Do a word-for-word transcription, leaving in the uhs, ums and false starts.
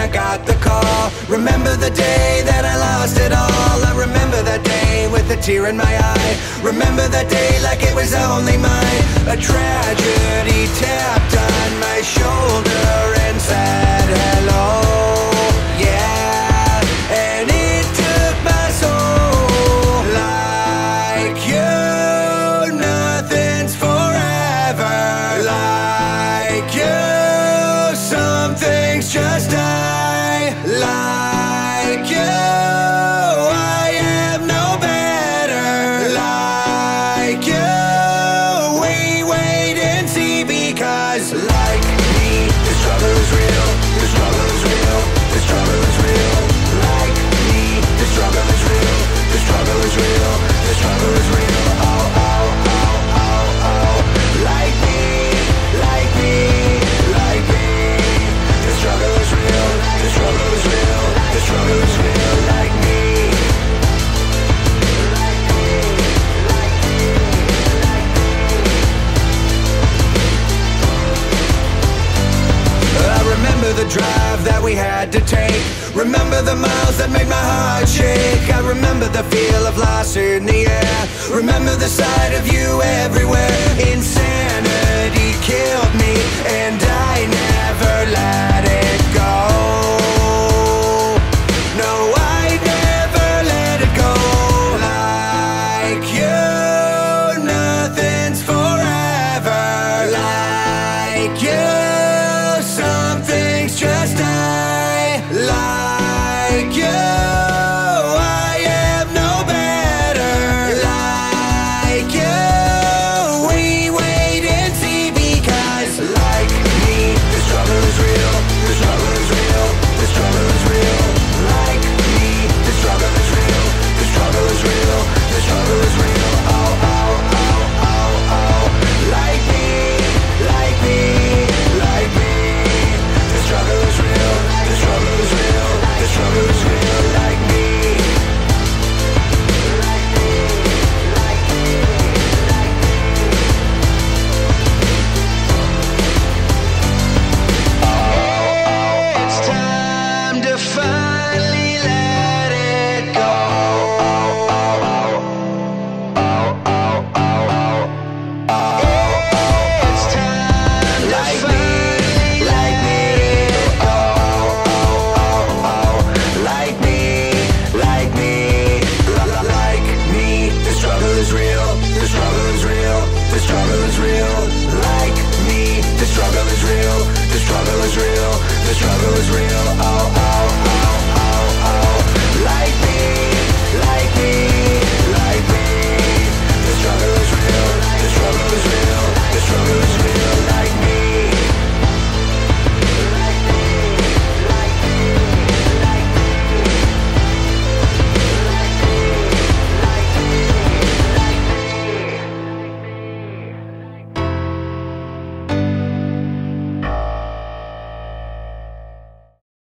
got the call. Remember the day that I lost it all. I remember that day with a tear in my eye. Remember that day like it was only mine. A tragedy tapped on my shoulder and said hello. Yeah, and it took my soul. Like you, nothing's forever. Like you, some things just die. Like you, I am no better. Like you, we wait and see, because like me, the struggle is real. The struggle is real. The struggle is real. Like me, the struggle is real. The struggle is real. The struggle is real. Oh, oh, oh, oh, oh. Like me, like me, like me. The struggle is real. The struggle is real. The struggle is real. Like me. Like me, like me, like me. I remember the drive that we had to take. Remember the miles that made my heart shake. I remember the feel of loss in the air. Remember the sight of you everywhere. Insanity killed